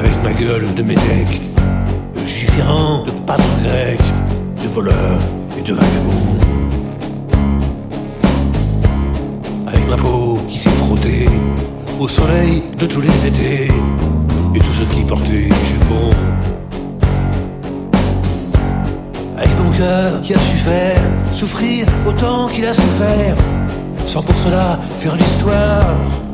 avec ma gueule de métèque, de juiférant, de pâtre grec, de voleur et de vagabond. Avec ma peau qui s'est frottée au soleil de tous les étés, et tous ceux qui portaient des jupons. Avec mon cœur qui a su faire souffrir autant qu'il a souffert, sans pour cela faire l'histoire.